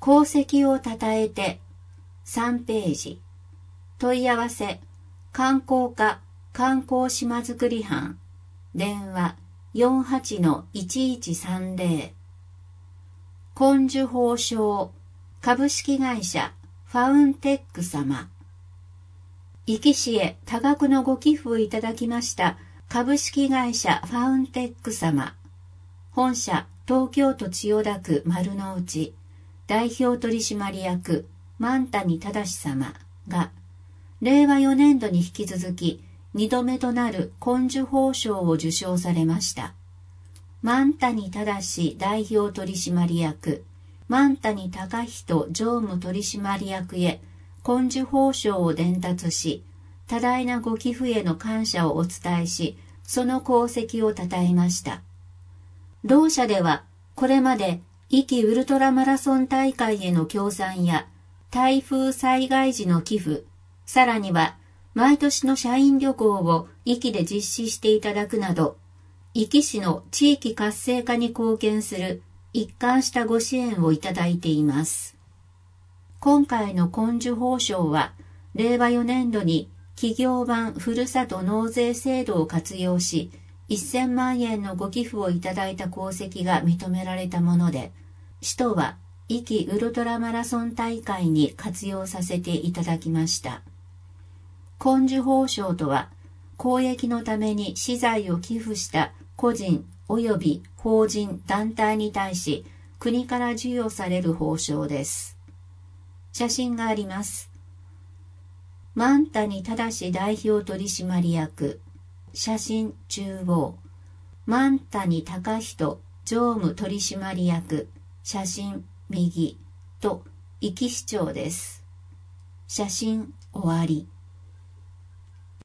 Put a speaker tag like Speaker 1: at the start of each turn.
Speaker 1: 功績をたたえて3ページ。問い合わせ観光課観光島づくり班電話 48-1130 根樹宝章株式会社ファウンテック様。壱岐市へ多額のご寄付をいただきました株式会社ファウンテック様。本社東京都千代田区丸の内代表取締役万谷忠様が令和4年度に引き続き2度目となる根樹宝章を受章されました。万谷忠代表取締役万谷隆人常務取締役へ根樹宝章を伝達し、多大なご寄付への感謝をお伝えし、その功績をたたえました。同社では、これまで壱岐ウルトラマラソン大会への協賛や、台風災害時の寄付、さらには、毎年の社員旅行を壱岐で実施していただくなど、壱岐市の地域活性化に貢献する一貫したご支援をいただいています。今回の根樹宝章は、令和4年度に企業版ふるさと納税制度を活用し、1000万円のご寄付をいただいた功績が認められたもので、市とは壱岐ウルトラマラソン大会に活用させていただきました。根樹宝章とは、公益のために私財を寄付した個人及び法人団体に対し、国から授与される報奨です。写真があります。万谷忠代表取締役、写真中央。万谷隆人常務取締役、写真右と壱岐市長です。写真終わり。